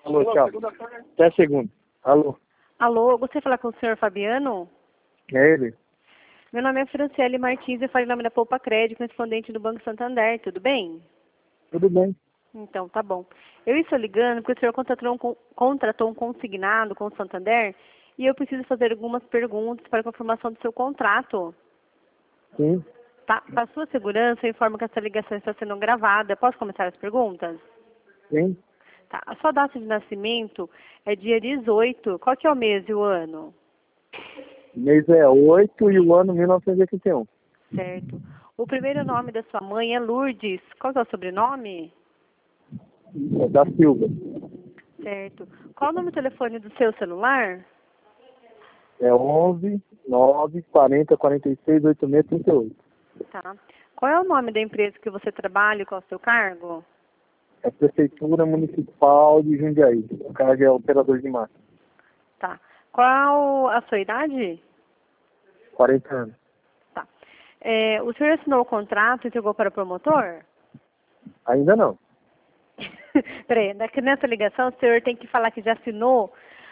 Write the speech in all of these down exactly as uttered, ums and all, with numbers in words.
Alô, tchau. Até segunda. Alô. Alô, eu gostaria de falar com o senhor Fabiano? É ele? Meu nome é Franciele Martins, eu falo em nome da Poupa Crédito, correspondente do Banco Santander, tudo bem? Tudo bem. Então, tá bom. Eu estou ligando porque o senhor contratou um, con- contratou um consignado com o Santander e eu preciso fazer algumas perguntas para a confirmação do seu contrato. Sim, Tá? Para sua segurança, eu informo que essa ligação está sendo gravada. Posso começar as perguntas? sim. Tá. A sua data de nascimento é dia dezoito. Qual que é o mês e o ano? O mês é oito e o ano mil novecentos e oitenta e um. Certo. O primeiro nome da sua mãe é Lourdes. Qual que é o sobrenome? É da Silva. Certo. Qual o número do telefone do seu celular? É onze, nove, quarenta, quarenta e seis, oitenta e seis, trinta e oito. Tá. Qual é o nome da empresa que você trabalha e qual é o seu cargo? É Prefeitura Municipal de Jundiaí. O cara é operador de máquina. Tá. Qual a sua idade? quarenta anos. Tá. É, o senhor assinou o contrato e entregou para o promotor? Ainda não. Peraí, daqui nessa ligação o senhor tem que falar que já assinou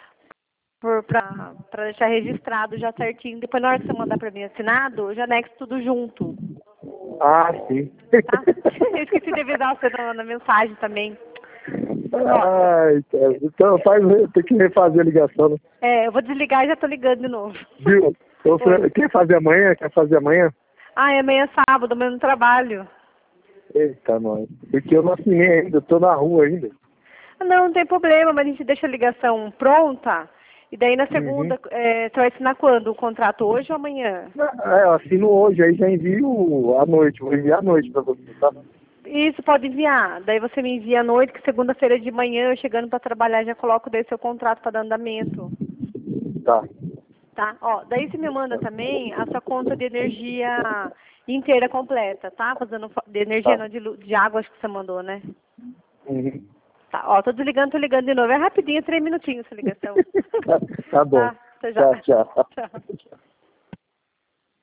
para deixar registrado já certinho. Depois, na hora que você mandar para mim assinado, eu já anexo tudo junto. Ah, sim. Tá? Eu esqueci de avisar você na, na mensagem também. Ai, cara. Então faz, tem que refazer a ligação, né? É, eu vou desligar e já tô ligando de novo. Viu? Então, Oi. quer fazer amanhã? Quer fazer amanhã? Ah, é amanhã é sábado, amanhã eu não trabalho. Eita, nós. Porque eu não assinei ainda, eu tô na rua ainda. Não, não tem problema, mas a gente deixa a ligação pronta. E daí na Uhum. segunda, é, você vai assinar quando? O contrato hoje ou amanhã? É, eu assino hoje, aí já envio à noite, vou enviar à noite pra você, tá? Isso, pode enviar. Daí você me envia à noite, que segunda-feira de manhã, eu chegando para trabalhar, já coloco daí seu contrato para dar andamento. Tá. Tá? Ó, daí você me manda também a sua conta de energia inteira completa, tá? Fazendo fo- de energia Tá. não, de, lu- de água, acho que você mandou, né? Uhum. Tá, ó, tô desligando, tô ligando de novo. É rapidinho, três minutinhos essa ligação. tá, tá bom. Tá, até já. Tchau, tchau. Tchau.